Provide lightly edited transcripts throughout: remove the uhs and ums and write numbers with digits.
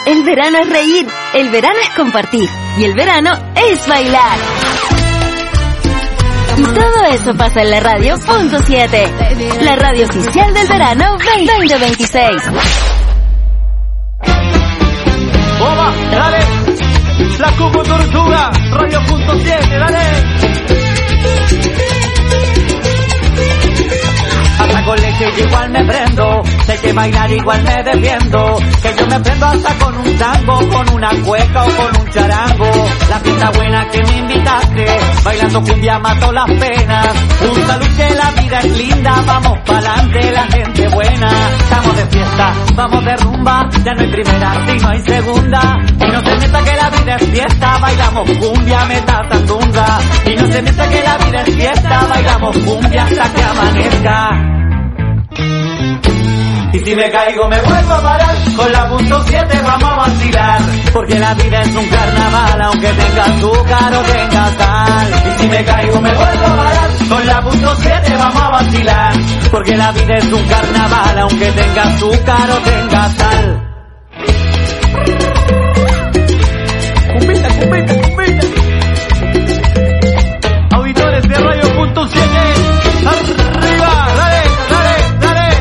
El verano es reír, el verano es compartir y el verano es bailar. Y todo eso pasa en la radio Punto 7, la radio oficial del verano 2026. ¡Boba! ¡Dale! La Cuco Tortuga, radio Punto 7, dale. Hasta con leche y igual me prendo, sé que bailar igual me defiendo, que yo me prendo hasta con un tango, con una cueca o con un charango. La fiesta buena que me invitaste, bailando cumbia mato las penas. Un salud que la vida es linda, vamos pa'lante la gente buena. Estamos de fiesta, vamos de rumba, ya no hay primera si no hay segunda. Y no se meta que la vida es fiesta, bailamos cumbia, meta sandunga. Y no se meta que la vida es fiesta, bailamos cumbia hasta que amanezca. Y si me caigo me vuelvo a parar, con la Punto 7 vamos a vacilar, porque la vida es un carnaval, aunque tenga azúcar o tenga sal. Y si me caigo me vuelvo a parar, con la Punto 7 vamos a vacilar, porque la vida es un carnaval, aunque tenga azúcar o tenga sal. Cumbita, cumbita, cumbita. Auditores de Radio Punto 7, arriba, dale, dale, dale.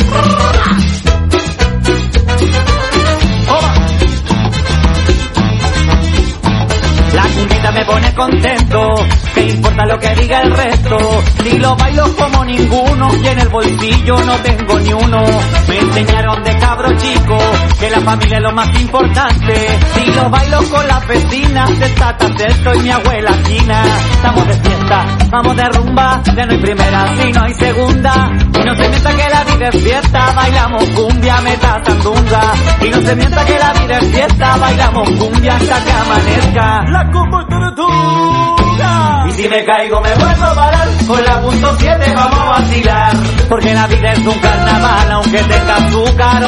La cumbita me pone contento, ¿qué importa lo que diga el resto? Si lo bailo como ninguno y en el bolsillo no tengo ni uno. Me enseñaron de cabro chico que la familia es lo más importante. Si lo bailo con las vecinas, de Tata Celso y mi abuela China. Estamos de fiesta, vamos de rumba, ya no hay primera si no hay segunda. Y no se mienta que la vida es fiesta, bailamos cumbia, meta sandunga. Y no se mienta que la vida es fiesta, bailamos cumbia hasta que amanezca. La Cumbia Tortuga. Y si me caigo me vuelvo a parar, con la Punto 7 vamos a vacilar, porque la vida es un carnaval, aunque tenga azúcar